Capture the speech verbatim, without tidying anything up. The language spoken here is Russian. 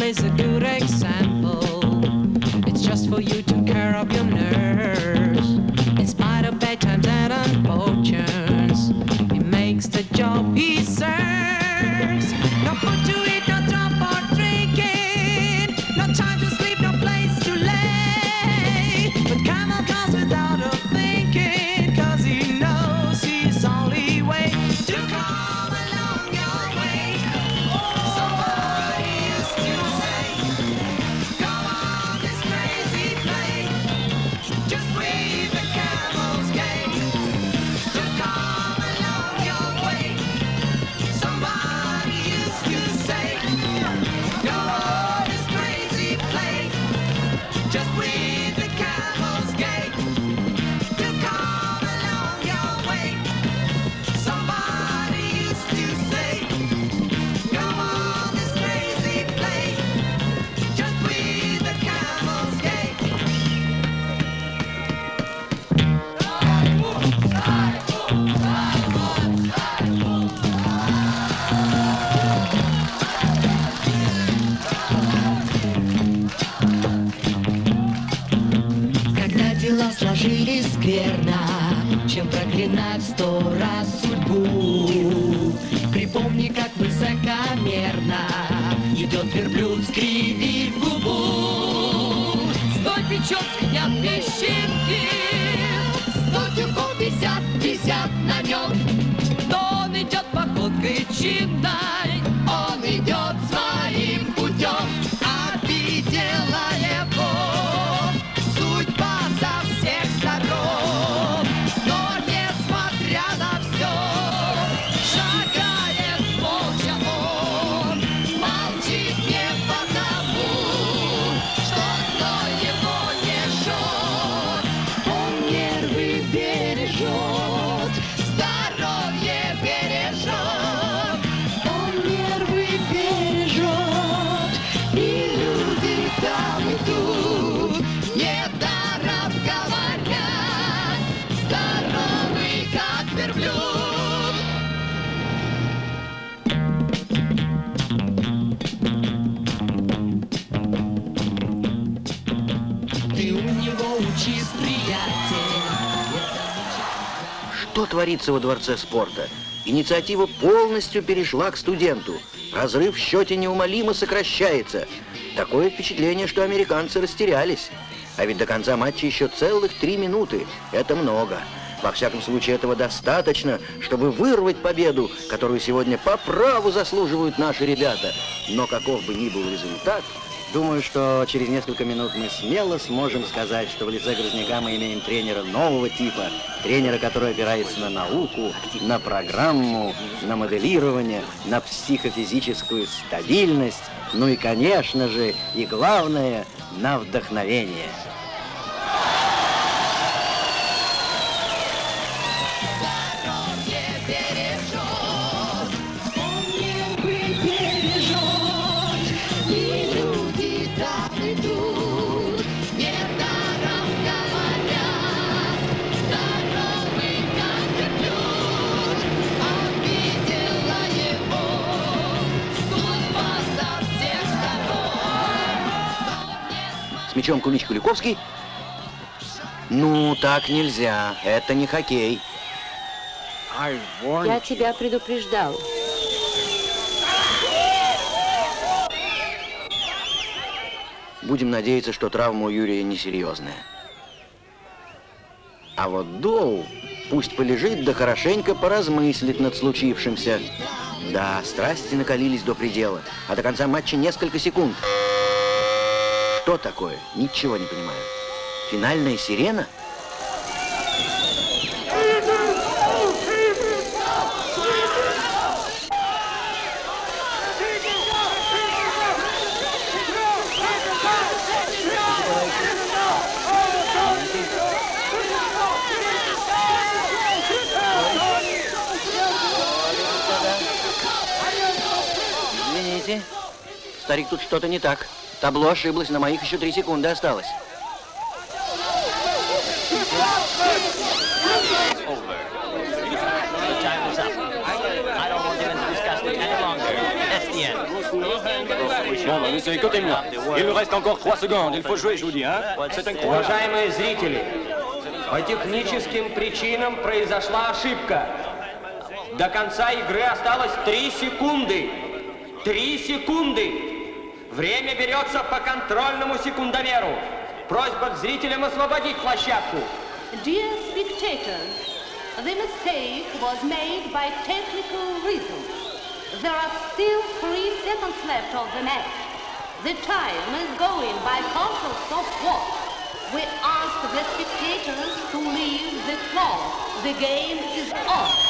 is a good example. It's just for you to care of your nerves. In spite of bad times and unfortunes, he makes the job he serves. No food to eat, no drop for drinking, no time to sleep, no place to lay. But Camel comes without a thinking, cause he knows his only way to come along your way. Somebody used to say, come on this crazy play, just breathe the camel's gate to come along your way. Somebody used to say, go on this crazy play, just breathe the camel's gate to come along your way. Somebody used to say, go on this crazy play, just breathe the camel's gate. Когда дела сложились скверно, чем проклинать сто раз судьбу. Припомни, как высокомерно идет верблюд, скривив губу. Стой печет, звенят песчинки, сто тюков висят, висят на нем. Но он идет походкой чинной, он идет своим путем. Обидела его судьба со всех сторон, но несмотря на все, шагает молча он, молчит не потому, что зло его не жжет, он нервы бережет, здоровье бережет, он нервы бережет, и люди там идут, недаром говорят, здоровый как верблюд. Ты у него учись, приятель. Что творится во Дворце спорта? Инициатива полностью перешла к студенту. Разрыв в счете неумолимо сокращается. Такое впечатление, что американцы растерялись. А ведь до конца матча еще целых три минуты. Это много. Во всяком случае, этого достаточно, чтобы вырвать победу, которую сегодня по праву заслуживают наши ребята. Но каков бы ни был результат, думаю, что через несколько минут мы смело сможем сказать, что в лице Грозняка мы имеем тренера нового типа. Тренера, который опирается на науку, на программу, на моделирование, на психофизическую стабильность, ну и, конечно же, и главное, на вдохновение. Мячом Кулич Куликовский. Ну, так нельзя. Это не хоккей. Я тебя предупреждал. Будем надеяться, что травма у Юрия несерьезная. А вот Доу пусть полежит да хорошенько поразмыслит над случившимся. Да, страсти накалились до предела, а до конца матча несколько секунд. Что такое? Ничего не понимаю. Финальная сирена? Извините, старик, тут что-то не так. Табло ошиблось, на моих еще три секунды осталось. Bon, bah, monsieur, écoutez-moi. Il nous reste encore trois secondes. Il faut jouer, je vous dis, hein? C'est incroyable. Уважаемые зрители, по техническим причинам произошла ошибка. До конца игры осталось три секунды. Три секунды. Время берется по контрольному секундомеру. Просьба к зрителям освободить площадку. Dear spectators, the mistake was made by technical reasons. There are still three seconds left of the match. The time is going by partial stopwatch. We ask the spectators to leave the floor. The game is on.